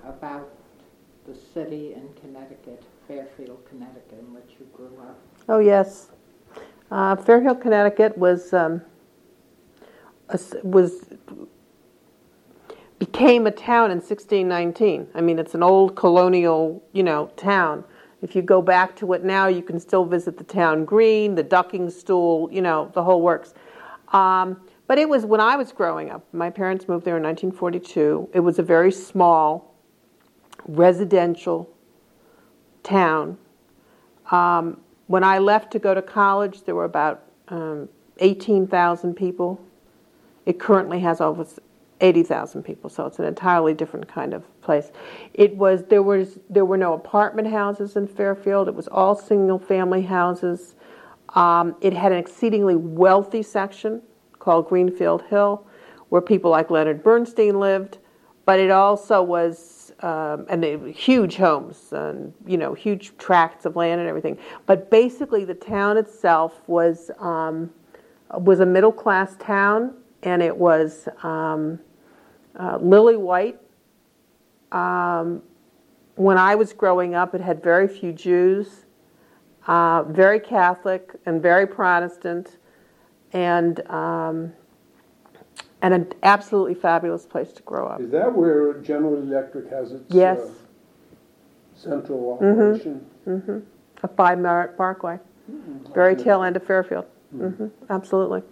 about the city in Connecticut, Fairfield, Connecticut, in which you grew up? Oh, yes. Fairfield, Connecticut became a town in 1619. I mean, it's an old colonial, town. If you go back to it now, you can still visit the town green, the ducking stool, the whole works. But it was when I was growing up. My parents moved there in 1942. It was a very small residential town. When I left to go to college, there were about 18,000 people. It currently has over 80,000 people, so it's an entirely different kind of place. There were no apartment houses in Fairfield. It was all single-family houses. It had an exceedingly wealthy section called Greenfield Hill, where people like Leonard Bernstein lived, but it also was, and they huge homes and huge tracts of land and everything. But basically, the town itself was a middle-class town, and it was lily white. When I was growing up, it had very few Jews, very Catholic and very Protestant, and an absolutely fabulous place to grow up. Is that where General Electric has its central operation? Mm-hmm. Up by Merritt Parkway, very tail end of Fairfield. Mm-hmm. Absolutely.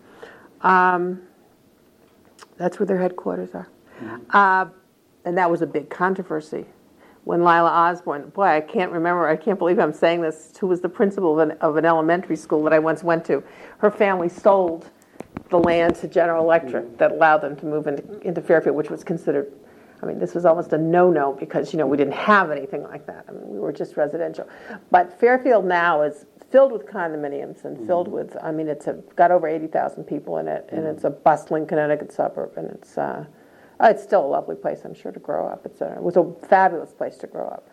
That's where their headquarters are. Mm-hmm. And that was a big controversy. When Lila Osborne, I can't believe I'm saying this, who was the principal of an elementary school that I once went to, her family sold the land to General Electric that allowed them to move into Fairfield, which was considered, this was almost a no-no because, we didn't have anything like that. We were just residential. But Fairfield now is filled with condominiums and filled with, it's got over 80,000 people in it, and it's a bustling Connecticut suburb, and it's still a lovely place, I'm sure, to grow up. It was a fabulous place to grow up.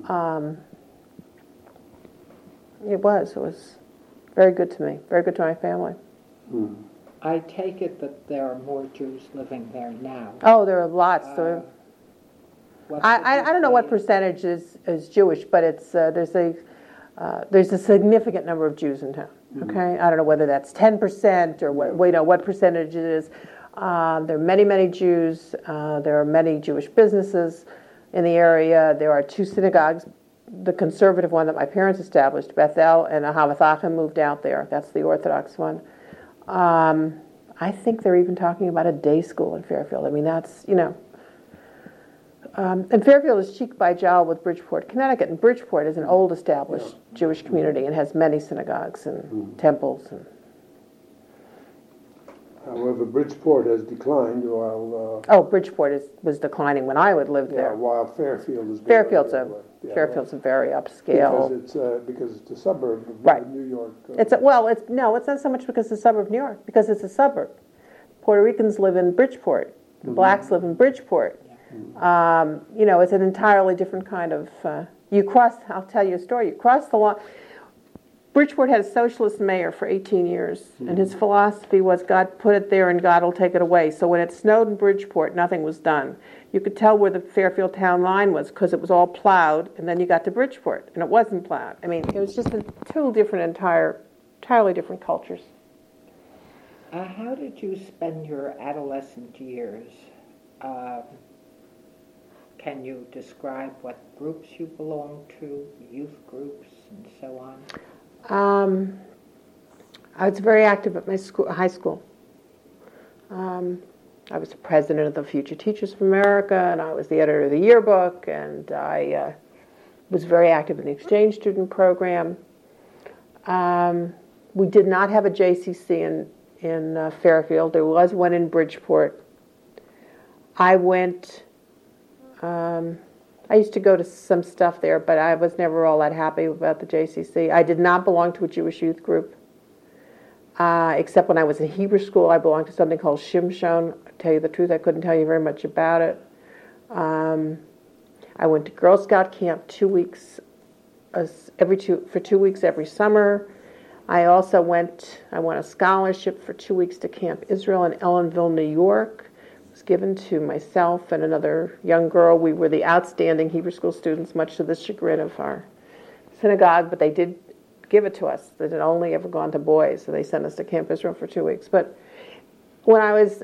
It was very good to me, very good to my family. I take it that there are more Jews living there now. Oh, there are lots. I don't know what percentage is Jewish, but it's there's a significant number of Jews in town. Okay, I don't know whether that's 10% or what percentage it is. There are many, many Jews. There are many Jewish businesses in the area. There are 2 synagogues. The conservative one that my parents established, Bethel, and Ahavath Achim moved out there. That's the Orthodox one. I think they're even talking about a day school in Fairfield. That's, and Fairfield is cheek by jowl with Bridgeport, Connecticut. And Bridgeport is an old established Jewish community and has many synagogues and temples. However, Bridgeport has declined while... Bridgeport was declining when I would live there. While Fairfield is... Fairfield's a very upscale... Because it's a suburb of New York. It's not so much because it's a suburb of New York, because it's a suburb. Puerto Ricans live in Bridgeport. The blacks live in Bridgeport. It's an entirely different kind of... I'll tell you a story. You cross the line... Bridgeport had a socialist mayor for 18 years, and his philosophy was God put it there and God will take it away. So when it snowed in Bridgeport, nothing was done. You could tell where the Fairfield town line was because it was all plowed, and then you got to Bridgeport, and it wasn't plowed. It was just two different, entirely different cultures. How did you spend your adolescent years? Can you describe what groups you belonged to, youth groups, and so on? I was very active at my high school. I was the president of the Future Teachers of America, and I was the editor of the yearbook, and I was very active in the exchange student program. We did not have a JCC in Fairfield. There was one in Bridgeport. I used to go to some stuff there, but I was never all that happy about the JCC. I did not belong to a Jewish youth group, except when I was in Hebrew school. I belonged to something called Shimshon. To tell you the truth, I couldn't tell you very much about it. I went to Girl Scout camp 2 weeks, for 2 weeks every summer. I won a scholarship for 2 weeks to Camp Israel in Ellenville, New York. was given to myself and another young girl. We were the outstanding Hebrew school students, much to the chagrin of our synagogue, but they did give it to us. It had only ever gone to boys, so they sent us to Camp Israel for 2 weeks. But when I was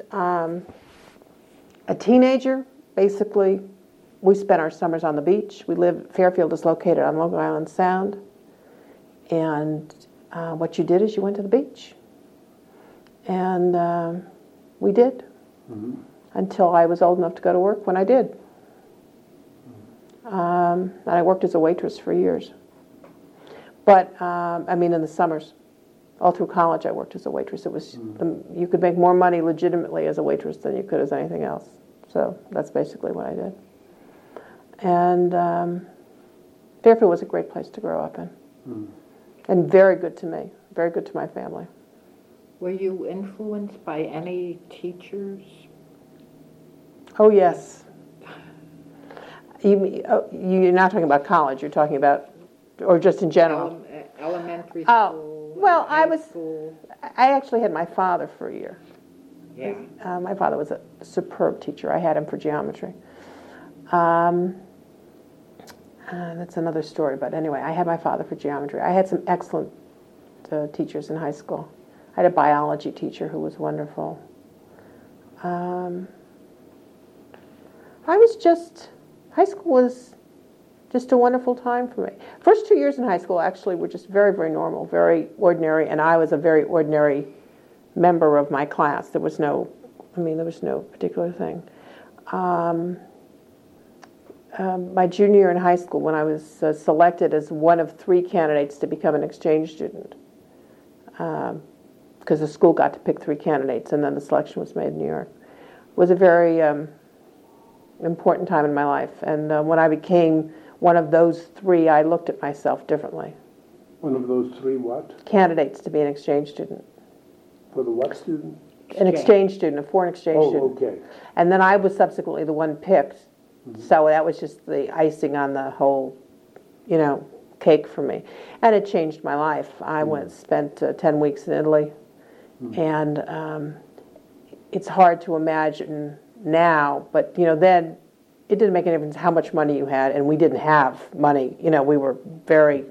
a teenager, basically, we spent our summers on the beach. Fairfield is located on Long Island Sound, and what you did is you went to the beach. And we did, until I was old enough to go to work when I did. And I worked as a waitress for years. But, in the summers. All through college I worked as a waitress. It was you could make more money legitimately as a waitress than you could as anything else. So that's basically what I did. And Fairfield was a great place to grow up in. And very good to me, very good to my family. Were you influenced by any teachers? Oh, yes. You're not talking about college, you're talking about, or just in general? Elementary school, well, high school. I actually had my father for a year. Yeah. My father was a superb teacher. I had him for geometry. That's another story, but anyway, I had my father for geometry. I had some excellent teachers in high school. I had a biology teacher who was wonderful. High school was just a wonderful time for me. First 2 years in high school actually were just very, very normal, very ordinary, and I was a very ordinary member of my class. There was no particular thing. My junior year in high school, when I was selected as one of 3 candidates to become an exchange student, because the school got to pick 3 candidates, and then the selection was made in New York, was a very important time in my life. And when I became one of those 3, I looked at myself differently. One of those 3 what? Candidates to be an exchange student. For the what student? An exchange student, a foreign exchange student. Oh, okay. And then I was subsequently the one picked. So that was just the icing on the whole, cake for me. And it changed my life. I spent 10 weeks in Italy. And it's hard to imagine now, but, then it didn't make any difference how much money you had, and we didn't have money. We were very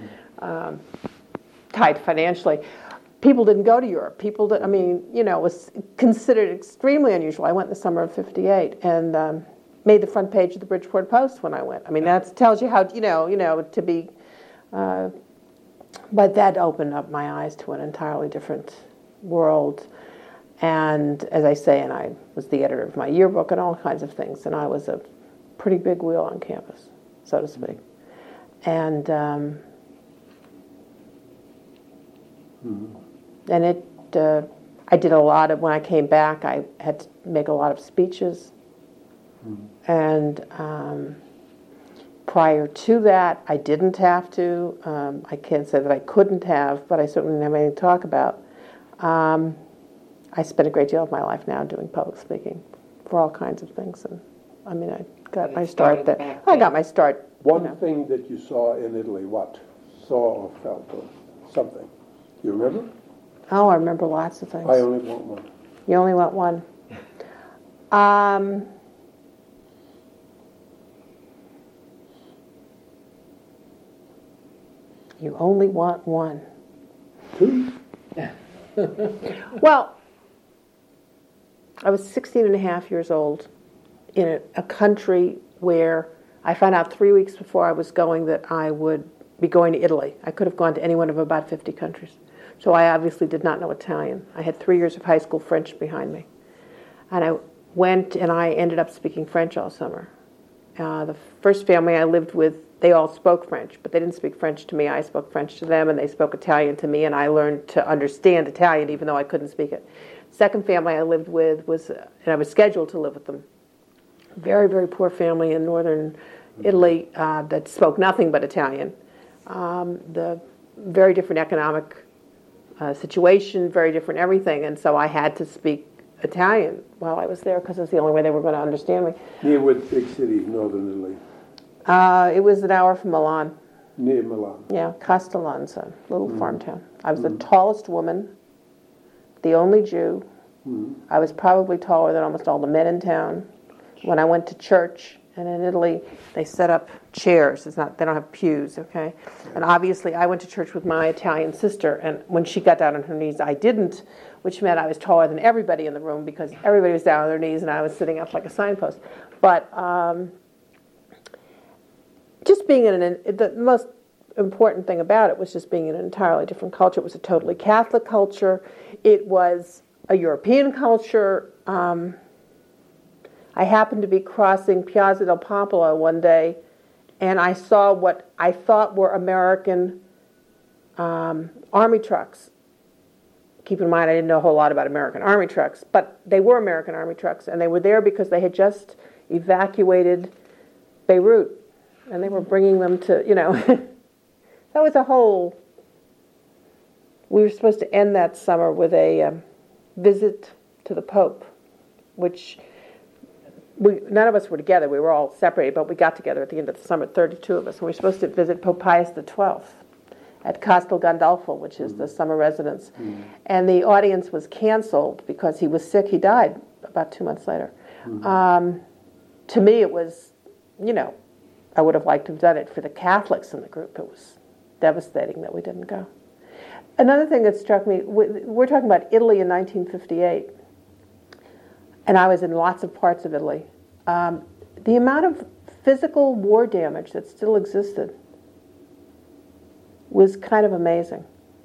tight financially. People didn't go to Europe. It was considered extremely unusual. I went in the summer of '58 and made the front page of the Bridgeport Post when I went. That tells you how, to be... but that opened up my eyes to an entirely different world. And as I say, and I was the editor of my yearbook and all kinds of things, and I was a pretty big wheel on campus, so to speak. And I did a lot of, when I came back, I had to make a lot of speeches. And prior to that, I didn't have to. I can't say that I couldn't have, but I certainly didn't have anything to talk about. I spend a great deal of my life now doing public speaking for all kinds of things. And I got my start there. I got my start. One thing that you saw in Italy, what? Saw or felt or something? You remember? Oh, I remember lots of things. I only want one. You only want one. You only want one. 2? Well, I was 16 and a half years old in a country where I found out 3 weeks before I was going that I would be going to Italy. I could have gone to any one of about 50 countries. So I obviously did not know Italian. I had 3 years of high school French behind me. And I went and I ended up speaking French all summer. The first family I lived with, they all spoke French, but they didn't speak French to me. I spoke French to them, and they spoke Italian to me, and I learned to understand Italian even though I couldn't speak it. Second family I lived with was, and I was scheduled to live with them, very, very poor family in northern Italy that spoke nothing but Italian. The very different economic situation, very different everything, and so I had to speak Italian while I was there because it's the only way they were going to understand me. Near what big city, northern Italy? It was an hour from Milan. Near Milan. Yeah, Castellanza, little farm town. I was the tallest woman, the only Jew, I was probably taller than almost all the men in town. When I went to church, and in Italy, they set up chairs. They don't have pews, okay? And obviously, I went to church with my Italian sister, and when she got down on her knees, I didn't, which meant I was taller than everybody in the room because everybody was down on their knees, and I was sitting up like a signpost. But just being the most important thing about it was just being in an entirely different culture. It was a totally Catholic culture. It was a European culture. I happened to be crossing Piazza del Popolo one day, and I saw what I thought were American army trucks. Keep in mind, I didn't know a whole lot about American army trucks, but they were American army trucks, and they were there because they had just evacuated Beirut, and they were bringing them to, that was a whole... We were supposed to end that summer with a visit to the Pope, which none of us were together. We were all separated, but we got together at the end of the summer, 32 of us, and we were supposed to visit Pope Pius XII at Castel Gandolfo, which is the summer residence. And the audience was canceled because he was sick. He died about 2 months later. To me, it was, I would have liked to have done it. For the Catholics in the group, it was devastating that we didn't go. Another thing that struck me, we're talking about Italy in 1958, and I was in lots of parts of Italy. The amount of physical war damage that still existed was kind of amazing,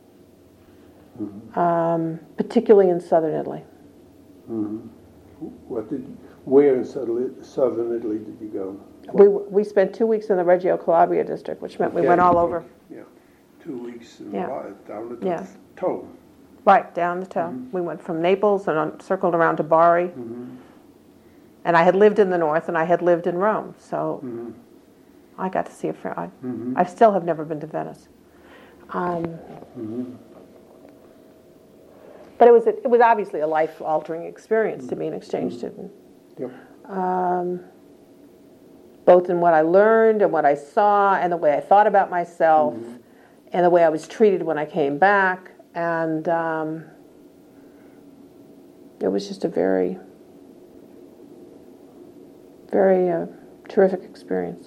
particularly in southern Italy. Where in southern Italy did you go? We spent 2 weeks in the Reggio Calabria district, which meant we went all over. Yeah, 2 weeks down to Yeah. toe. Right, down the toe. We went from Naples and circled around to Bari. And I had lived in the north, and I had lived in Rome, so I got to see a fair... I still have never been to Venice. But it was obviously a life-altering experience to be an exchange student. Yep. Both in what I learned and what I saw and the way I thought about myself and the way I was treated when I came back. And it was just a very, very terrific experience.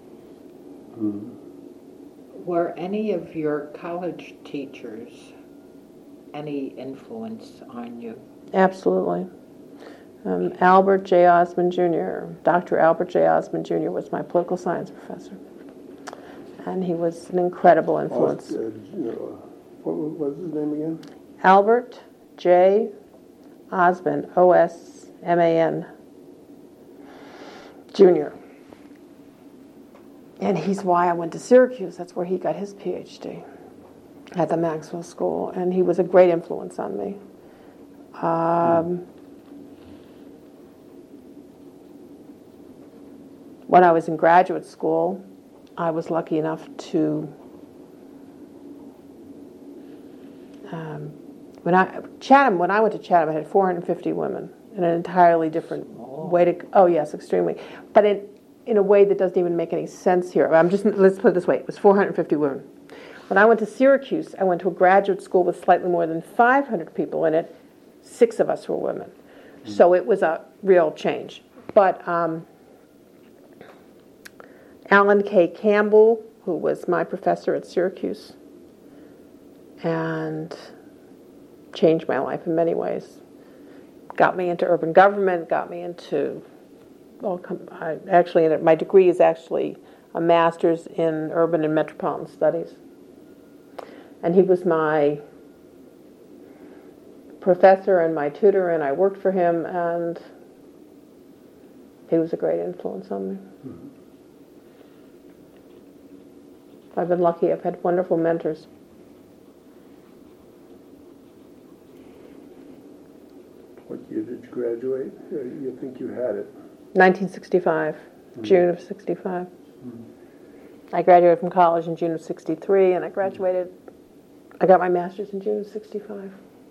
Were any of your college teachers any influence on you? Absolutely. Albert J. Osmond Jr., Dr. Albert J. Osmond Jr. was my political science professor. And he was an incredible influence. What was his name again? Albert J. Osmond, O-S-M-A-N, Jr. And he's why I went to Syracuse. That's where he got his PhD, at the Maxwell School. And he was a great influence on me. When I was in graduate school, I was lucky enough to, when I went to Chatham, I had 450 women in an entirely different way to, oh yes, extremely. But in a way that doesn't even make any sense here. Let's put it this way, it was 450 women. When I went to Syracuse, I went to a graduate school with slightly more than 500 people in it. 6 of us were women. So it was a real change. But Alan K. Campbell, who was my professor at Syracuse, and changed my life in many ways. Got me into urban government, got me into, my degree is actually a master's in urban and metropolitan studies. And he was my professor and my tutor, and I worked for him, and he was a great influence on me. I've been lucky. I've had wonderful mentors. What year did you graduate? You think you had it? 1965, June of 65. I graduated from college in June of 63, and I got my master's in June of 65.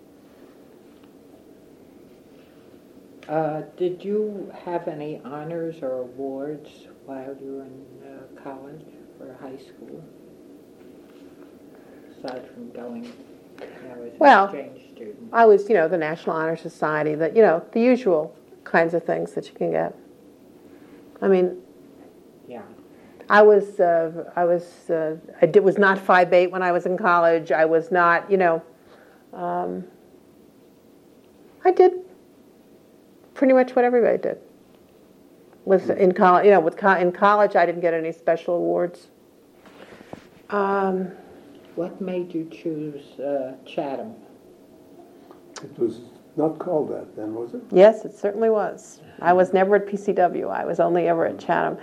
Did you have any honors or awards while you were in college or high school, aside from going I was Well, an exchange student. I was, the National Honor Society, the usual kinds of things that you can get. I mean, Yeah. I was not 5'8" when I was in college. I was not, I did pretty much what everybody did. In college, in college, I didn't get any special awards. What made you choose Chatham? It was not called that then, was it? Yes, it certainly was. I was never at PCW. I was only ever at Chatham.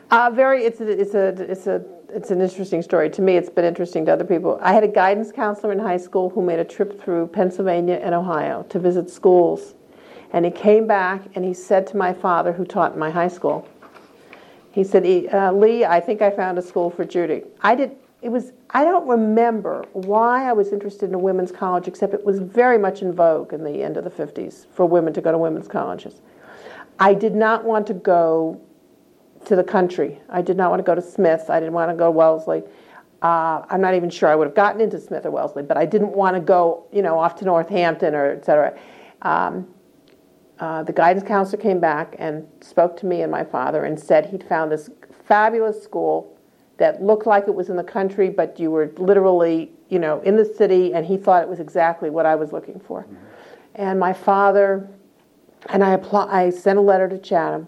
It's an interesting story. To me, it's been interesting to other people. I had a guidance counselor in high school who made a trip through Pennsylvania and Ohio to visit schools. And he came back and he said to my father, who taught in my high school, he said, Lee, I think I found a school for Judy. I don't remember why I was interested in a women's college, except it was very much in vogue in the end of the 50s for women to go to women's colleges. I did not want to go to the country. I did not want to go to Smith. I didn't want to go to Wellesley. I'm not even sure I would have gotten into Smith or Wellesley, but I didn't want to go, off to Northampton or et cetera. The guidance counselor came back and spoke to me and my father and said he'd found this fabulous school that looked like it was in the country, but you were literally, in the city, and he thought it was exactly what I was looking for. Mm-hmm. And my father, and I sent a letter to Chatham,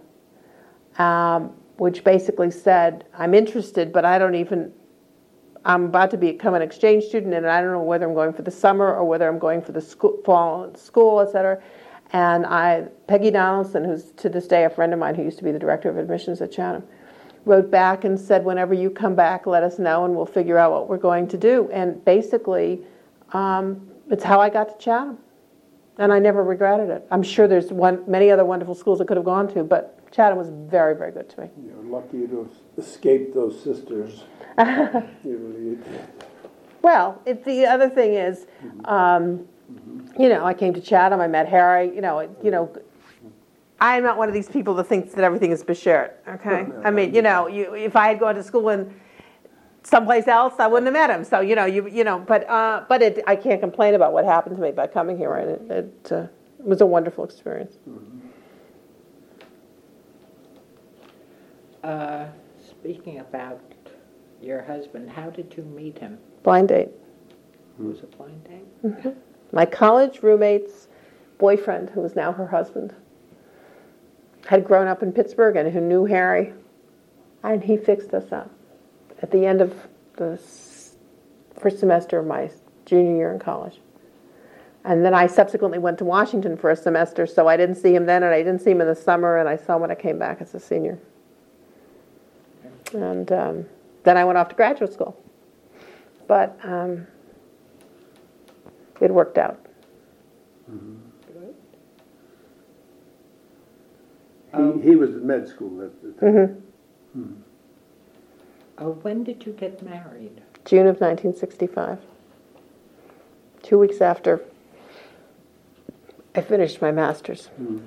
which basically said, I'm interested, but I'm about to become an exchange student, and I don't know whether I'm going for the summer or whether I'm going for the fall school, et cetera. And Peggy Donaldson, who's to this day a friend of mine who used to be the director of admissions at Chatham, wrote back and said, whenever you come back, let us know and we'll figure out what we're going to do. And basically, it's how I got to Chatham. And I never regretted it. I'm sure there's many other wonderful schools I could have gone to, but Chatham was very, very good to me. You're lucky to have escaped those sisters. You really did. Well, the other thing is, I came to Chatham, I met Harry, I'm not one of these people that thinks that everything is Beshert, okay? No, I mean, if I had gone to school in someplace else, I wouldn't have met him. So, but I can't complain about what happened to me by coming here. And it was a wonderful experience. Speaking about your husband, how did you meet him? Blind date. It was a blind date? Mm-hmm. My college roommate's boyfriend, who is now her husband, had grown up in Pittsburgh and who knew Harry, and he fixed us up at the end of the first semester of my junior year in college. And then I subsequently went to Washington for a semester, so I didn't see him then, and I didn't see him in the summer, and I saw him when I came back as a senior. And then I went off to graduate school. But it worked out. Mm-hmm. He was at med school at the time. Mm-hmm. When did you get married? June of 1965. 2 weeks after I finished my master's. Mm.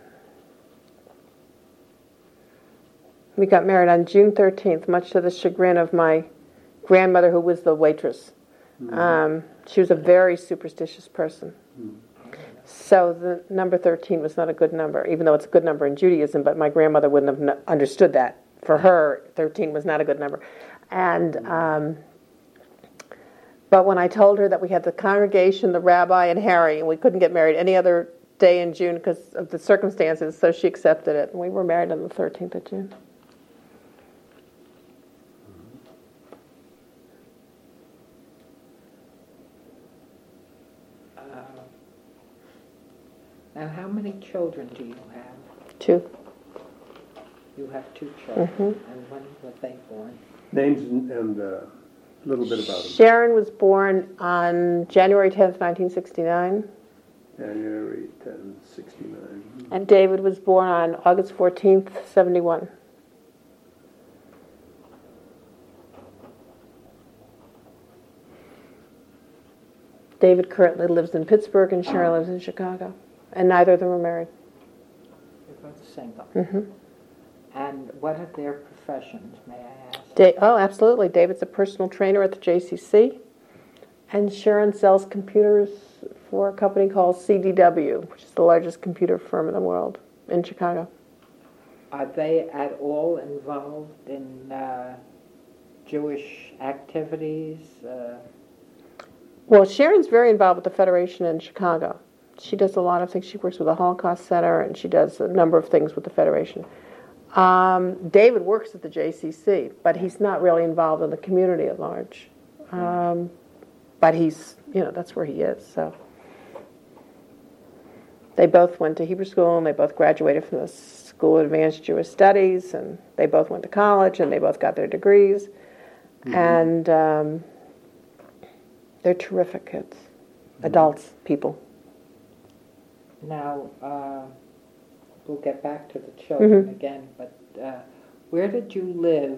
We got married on June 13th, much to the chagrin of my grandmother, who was the waitress. Mm. She was a very superstitious person. Mm. So the number 13 was not a good number, even though it's a good number in Judaism, but my grandmother wouldn't have understood that. For her, 13 was not a good number. And but when I told her that we had the congregation, the rabbi, and Harry, and we couldn't get married any other day in June because of the circumstances, so she accepted it. And we were married on the 13th of June. Now, how many children do you have? 2. You have 2 children. Mm-hmm. And when were they born? Names and a little bit about them. Sharon was born on January 10th, 1969. January 10th, 69. And David was born on August 14th, 71. David currently lives in Pittsburgh and Sharon lives in Chicago. And neither of them are married. They're both single. Mm-hmm. And what are their professions, may I ask? Oh, absolutely. David's a personal trainer at the JCC. And Sharon sells computers for a company called CDW, which is the largest computer firm in the world in Chicago. Are they at all involved in Jewish activities? Well, Sharon's very involved with the Federation in Chicago. She does a lot of things. She works with the Holocaust Center, and she does a number of things with the Federation. David works at the JCC, but he's not really involved in the community at large. But he's, that's where he is. So they both went to Hebrew school, and they both graduated from the School of Advanced Jewish Studies, and they both went to college, and they both got their degrees. Mm-hmm. And they're terrific kids, adults, people. Now, we'll get back to the children again, but where did you live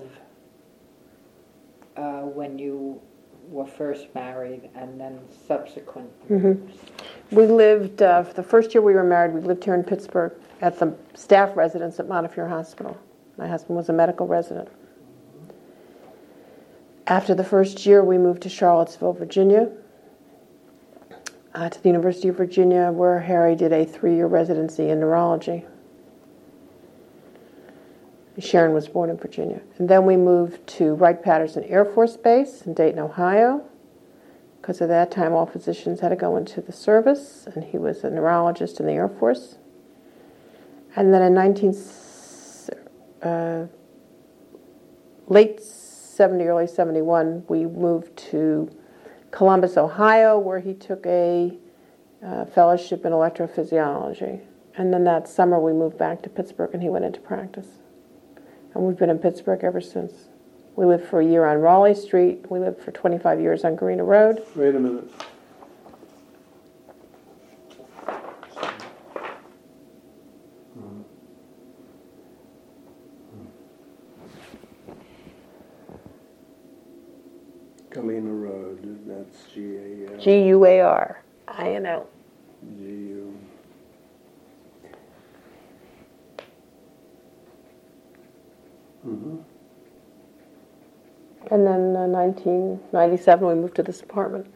when you were first married and then subsequent moves? We lived, for the first year we were married, we lived here in Pittsburgh at the staff residence at Montefiore Hospital. My husband was a medical resident. After the first year, we moved to Charlottesville, Virginia, to the University of Virginia, where Harry did a 3-year residency in neurology. Sharon was born in Virginia. And then we moved to Wright-Patterson Air Force Base in Dayton, Ohio, because at that time all physicians had to go into the service, and he was a neurologist in the Air Force. And then in late 70, early 71, we moved to Columbus, Ohio, where he took a fellowship in electrophysiology. And then that summer we moved back to Pittsburgh, and he went into practice. And we've been in Pittsburgh ever since. We lived for a year on Raleigh Street. We lived for 25 years on Garina Road. Wait a minute. Galena Road, that's G-A-L. G-U-A-R-I-N-O. G-U. Mm-hmm. And then in 1997 we moved to this apartment.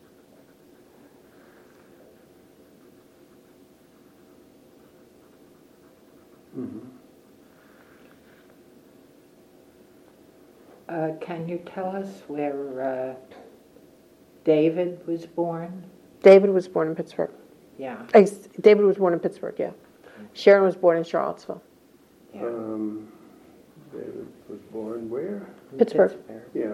Mm-hmm. Can you tell us where David was born? David was born in Pittsburgh. Yeah. David was born in Pittsburgh, yeah. Sharon was born in Charlottesville. Yeah. David was born where? Pittsburgh. Yeah.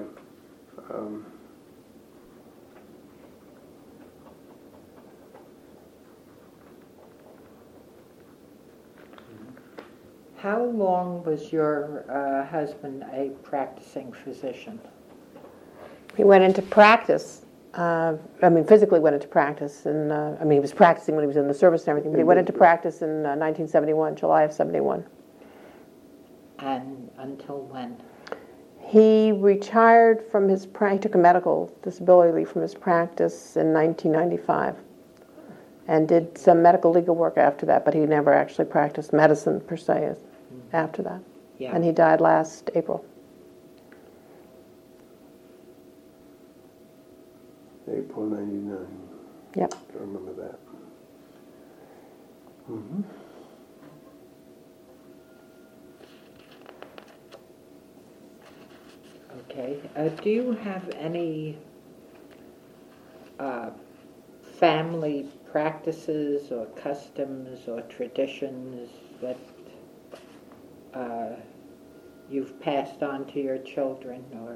How long was your husband a practicing physician? He went into practice. Physically went into practice. And he was practicing when he was in the service and everything, but he went into practice in 1971, July of 71. And until when? He retired from he took a medical disability leave from his practice in 1995 and did some medical legal work after that, but he never actually practiced medicine per se after that. Yeah. And he died last April. April 99. Yep. I remember that. Mm-hmm. Okay. Do you have any family practices or customs or traditions that you've passed on to your children, or?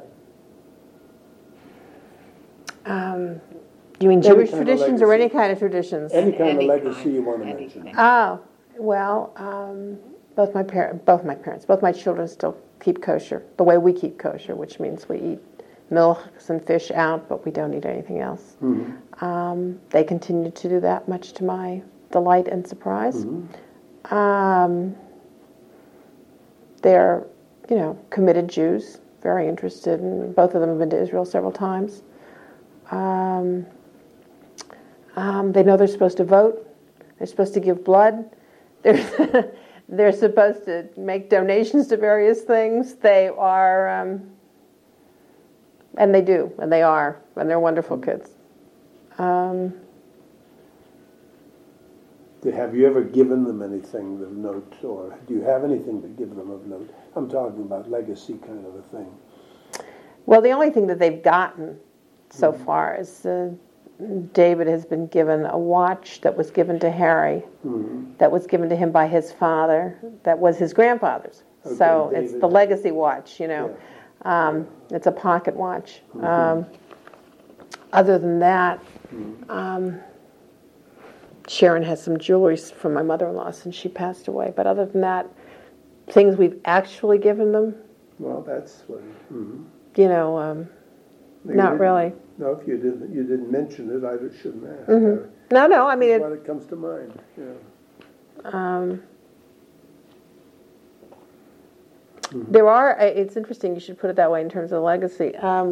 You mean Any Jewish kind of traditions or legacy. any kind of traditions? Any kind of Any legacy kind, you want to anything. mention. Oh, well, both my children still keep kosher, the way we keep kosher, which means we eat milks and fish out, but we don't eat anything else. Mm-hmm. They continue to do that, much to my delight and surprise. Mm-hmm. They're, committed Jews, very interested, and both of them have been to Israel several times. They know they're supposed to vote. They're supposed to give blood. They're supposed to make donations to various things. They are, and they do, and they are, and they're wonderful kids. Have you ever given them anything of note, or do you have anything to give them of note? I'm talking about legacy kind of a thing. Well, the only thing that they've gotten so far is David has been given a watch that was given to Harry, that was given to him by his father, that was his grandfather's. Okay, So David. it's the legacy watch, you know. Yeah. It's a pocket watch. Other than that, Sharon has some jewelry from my mother-in-law since she passed away. But other than that, things we've actually given them, Well, that's what. you know, not really. No, if you didn't mention it, I shouldn't ask. No, I mean, When it comes to mind, there are, it's interesting you should put it that way in terms of legacy.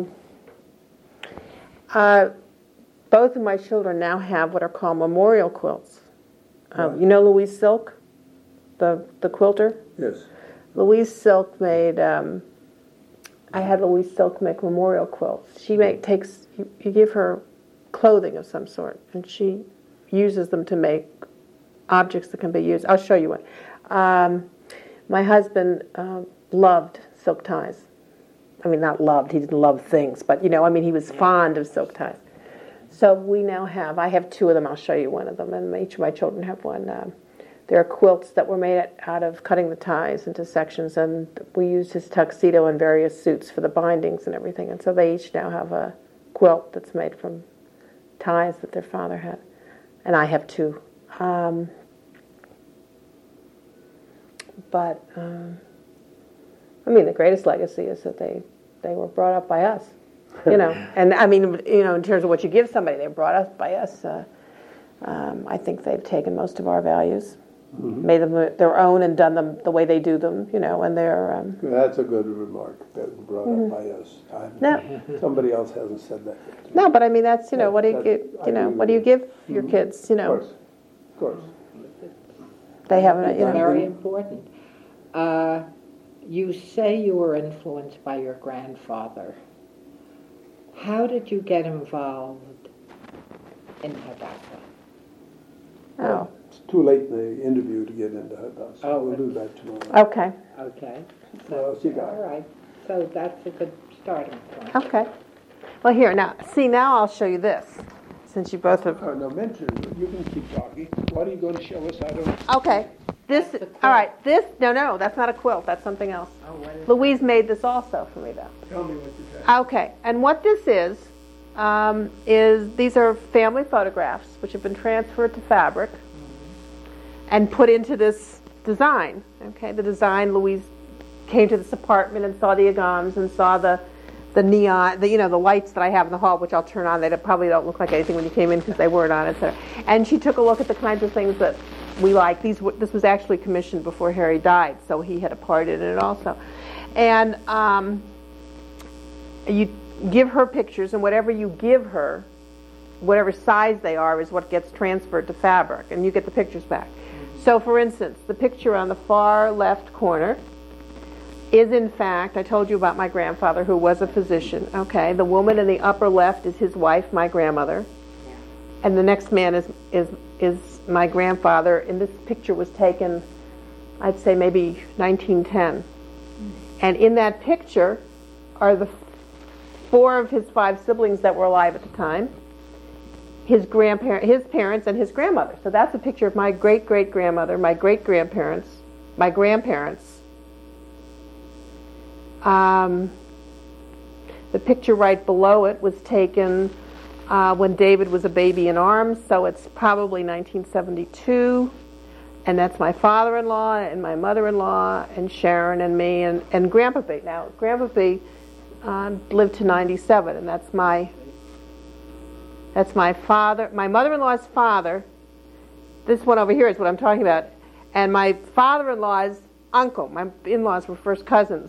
Both of my children now have what are called memorial quilts. Right. You know Louise Silk, the quilter? Yes. Louise Silk made, I had Louise Silk make memorial quilts. She takes, you give her clothing of some sort, and she uses them to make objects that can be used. I'll show you one. My husband loved silk ties. I mean, not loved, he didn't love things, but, you know, I mean, he was fond of silk ties. So we now have, I have two of them, I'll show you one of them, and each of my children have one. There are quilts that were made out of cutting the ties into sections, and we used his tuxedo and various suits for the bindings and everything, and so they each now have a quilt that's made from ties that their father had. And I have two. But I mean, the greatest legacy is that they were brought up by us, you know. And I mean, you know, in terms of what you give somebody, they were brought up by us. I think they've taken most of our values, made them their own, and done them the way they do them, you know. And they're That's a good remark. That brought up by us. no, Somebody else hasn't said that yet to me. no. But I mean, that's, you know, what do you That- give? I You know, agree what do you with give your kids? You know, Of course. they have a, you know. Very important. You say you were influenced by your grandfather. How did you get involved in Hadassah? Oh, It's too late in the interview to get into Hadassah. Oh, We'll do that tomorrow. okay, Okay. What else you got? All right. So that's a good starting point. okay. Well, here now. See, now I'll show you this, since you both have. No, mention it. You can keep talking. What are you going to show us? I don't. Okay. This, That's a quilt. all right, this, no, that's not a quilt, that's something else. Oh, what is Louise made this also for me, though. Tell me what you got. Okay, and what this is these are family photographs which have been transferred to fabric and put into this design. Okay, the design, Louise came to this apartment and saw the agams and saw the neon, you know, the lights that I have in the hall, which I'll turn on. They probably don't look like anything when you came in because they weren't on, etc. And she took a look at the kinds of things that we like. This was actually commissioned before Harry died, so he had a part in it also. And you give her pictures, and whatever you give her, whatever size they are, is what gets transferred to fabric, and you get the pictures back. So, for instance, the picture on the far left corner is, in fact, I told you about my grandfather who was a physician. Okay, the woman in the upper left is his wife, my grandmother, and the next man is my grandfather. And this picture was taken, I'd say maybe 1910. And in that picture are the 4 of his 5 siblings that were alive at the time, his parents, and his grandmother. So that's a picture of my great-great-grandmother, my great-grandparents, my grandparents. The picture right below it was taken when David was a baby in arms, so it's probably 1972. And that's my father-in-law and my mother-in-law and Sharon and me and Grandpa B. Now, Grandpa B lived to 97, and that's my father, my mother-in-law's father. This one over here is what I'm talking about. And my father-in-law's uncle. My in-laws were first cousins.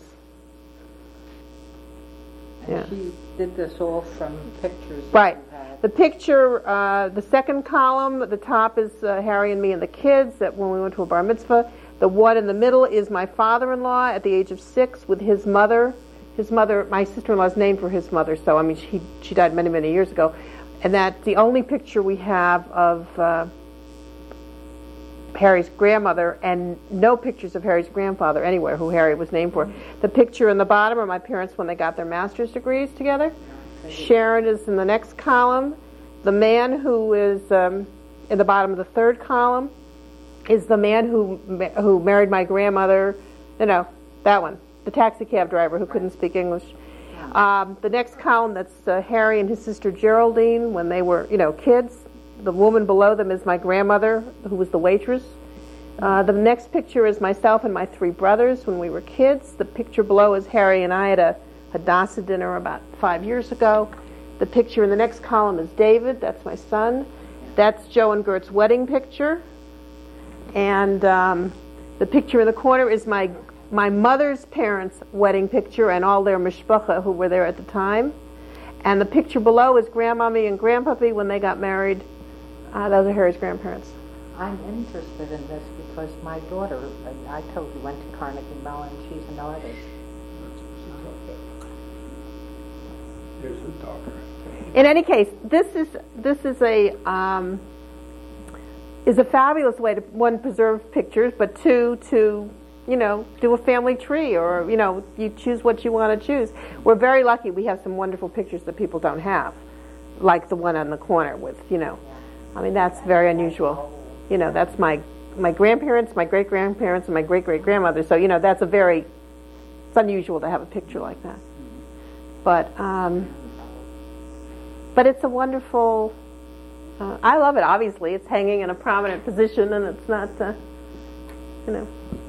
And Yeah. she did this all from pictures that Right. you had. The picture, the second column at the top is Harry and me and the kids when we went to a bar mitzvah. The one in the middle is my father-in-law at the age of 6 with his mother. His mother, my sister-in-law is named for his mother, so I mean she died many, many years ago. And that's the only picture we have of Harry's grandmother, and no pictures of Harry's grandfather anywhere, who Harry was named for. The picture in the bottom are my parents when they got their master's degrees together. Sharon is in the next column. The man who is in the bottom of the third column is the man who married my grandmother. No, that one, the taxi cab driver who couldn't speak English. The next column, that's Harry and his sister Geraldine when they were, kids. The woman below them is my grandmother, who was the waitress. The next picture is myself and my 3 brothers when we were kids. The picture below is Harry and I at a Hadassah dinner about 5 years ago. The picture in the next column is David. That's my son. That's Joe and Gert's wedding picture. And the picture in the corner is my mother's parents' wedding picture and all their mishpacha who were there at the time. And the picture below is Grandmommy and Grandpappy when they got married. Those are Harry's grandparents. I'm interested in this because my daughter, I told you, went to Carnegie Mellon. She's an artist. Here's the talker. In any case, this is a fabulous way to, one, preserve pictures, but two, to do a family tree, or you choose what you want to choose. We're very lucky. We have some wonderful pictures that people don't have, like the one on the corner with that's very unusual. That's my grandparents, my great grandparents, and my great great grandmother. So that's it's unusual to have a picture like that. But it's a wonderful. I love it. Obviously, it's hanging in a prominent position, and it's not